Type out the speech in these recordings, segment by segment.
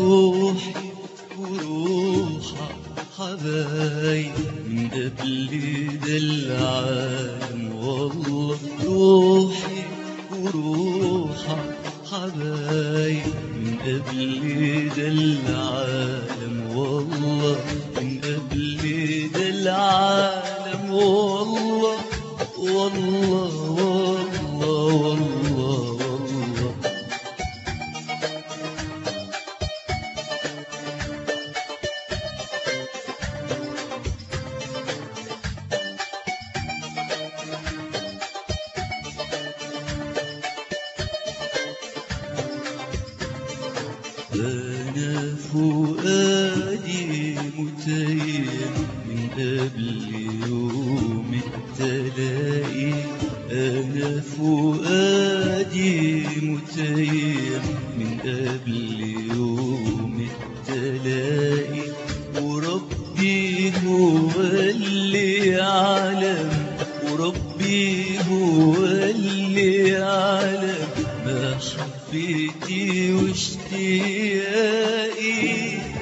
روحي وروحك حبايب من قبل ده العالم والله. روحي وروحك حبايب من قبل ده العالم والله، من قبل ده العالم والله والله والله والله والله. أنا فؤادي متيم من قبل يوم التلاقي، أنا فؤادي متيم من قبل يوم التلاقي، وربي هو اللي يعلم، وربي هو اللي يعلم محبتي واشتياقي.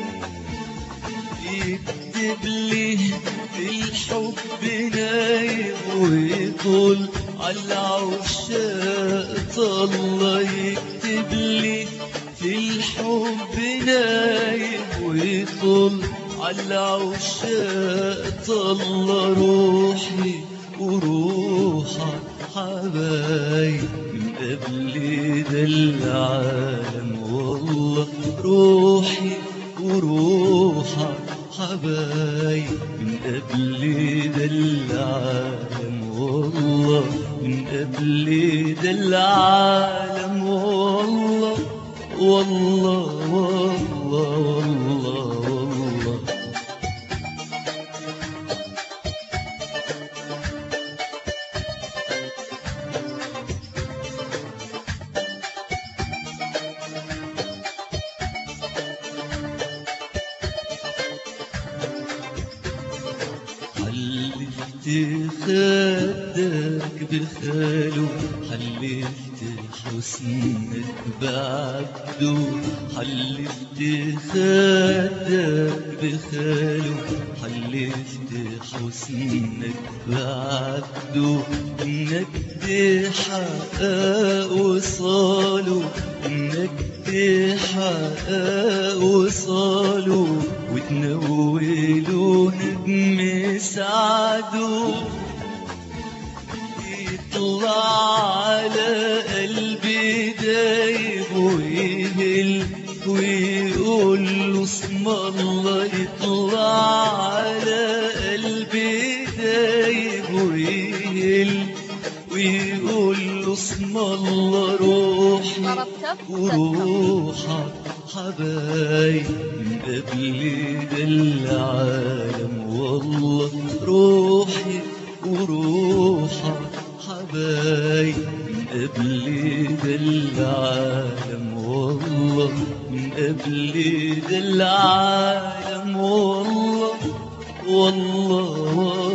يكتب لي في الحب نايم ويطل على العشاق الله، يكتب لي في الحب نايم ويطل على العشاق الله. روحي وروحك حبايب من قبل ده العالم والله. روحي وروحك حبايب من قبل ده العالم والله، من قبل ده العالم والله والله والله والله والله. حلفت خدك بخاله، حلفت حسنك بعبده، حلفت خدك بخاله، حلفت حسنك بعبده، انك تحقق وصاله، انك تحقق وصاله وتنوله نجم سعده. يطلع على قلبي دايب ويهل ويقول له اسم الله، يطلع على قلبي دايب ويهل ويقول له اسم الله. روحي وروحك حبايب من قبل ده العالم والله. روحي وروحك حبايب من قبل ده العالم والله، من قبل ده العالم والله والله.